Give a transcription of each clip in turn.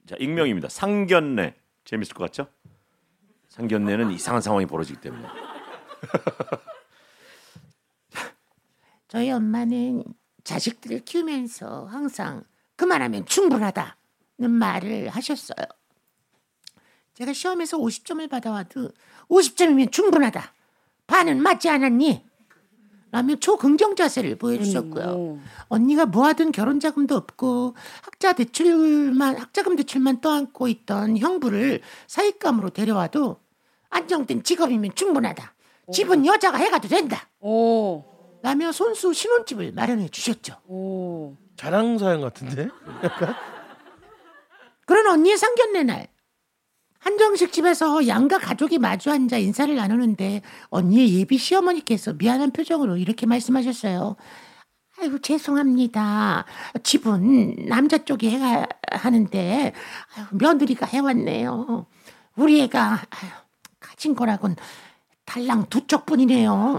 자, 익명입니다. 상견례. 재밌을 것 같죠? 상견례는 이상한 상황이 벌어지기 때문에. 저희 엄마는 자식들을 키우면서 항상 그만하면 충분하다는 말을 하셨어요. 제가 시험에서 50점을 받아와도 50점이면 충분하다. 반은 맞지 않았니? 라며 초긍정 자세를 보여주셨고요. 언니가 뭐하든 결혼 자금도 없고 학자금 대출만 떠안고 있던 형부를 사익감으로 데려와도 안정된 직업이면 충분하다. 집은 여자가 해가도 된다. 라며 손수 신혼집을 마련해 주셨죠. 자랑사연 같은데? 약간? 그런 언니의 상견례 날 한정식 집에서 양가 가족이 마주 앉아 인사를 나누는데 언니의 예비 시어머니께서 미안한 표정으로 이렇게 말씀하셨어요. 아이고 죄송합니다. 집은 남자 쪽이 해가 하는데 며느리가 해왔네요. 우리 애가 가진 거라곤 달랑 두 쪽뿐이네요.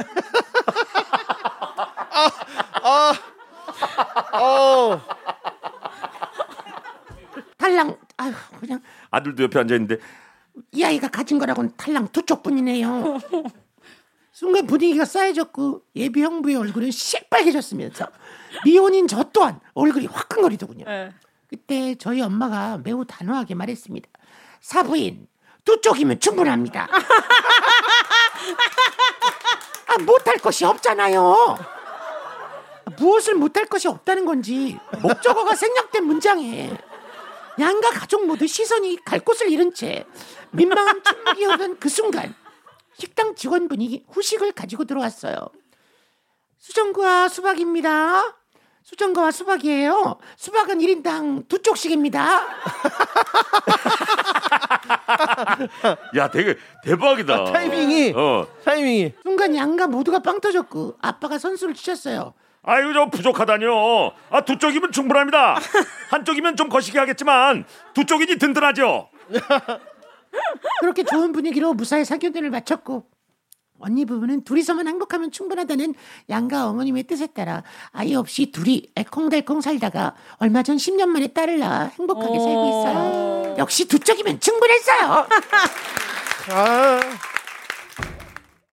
달랑 그냥 아들도 옆에 앉아 있는데 이 아이가 가진 거라고는 달랑 두 쪽뿐이네요. 순간 분위기가 싸해졌고 예비 형부의 얼굴은 새빨개졌으면서 미혼인 저 또한 얼굴이 화끈거리더군요. 그때 저희 엄마가 매우 단호하게 말했습니다. 사부인 두 쪽이면 충분합니다. 못할 것이 없잖아요. 무엇을 못할 것이 없다는 건지 목적어가 생략된 문장에 양가 가족 모두 시선이 갈 곳을 잃은 채 민망한 침묵이 흐르는 그 순간 식당 직원분이 후식을 가지고 들어왔어요. 수정과 수박입니다. 수정과와 수박이에요. 수박은 1인당 2쪽씩입니다. 야, 되게 대박이다. 타이밍이. 순간 양가 모두가 빵 터졌고 아빠가 선수를 치셨어요. 아이고 저 부족하다뇨. 두 쪽이면 충분합니다. 한 쪽이면 좀 거시기 하겠지만 두 쪽이니 든든하죠. 그렇게 좋은 분위기로 무사히 사견을 마쳤고 언니 부부는 둘이서만 행복하면 충분하다는 양가 어머님의 뜻에 따라 아이 없이 둘이 알콩달콩 살다가 얼마 전 10년 만에 딸을 낳아 행복하게 살고 있어요. 역시 두 쪽이면 충분했어요.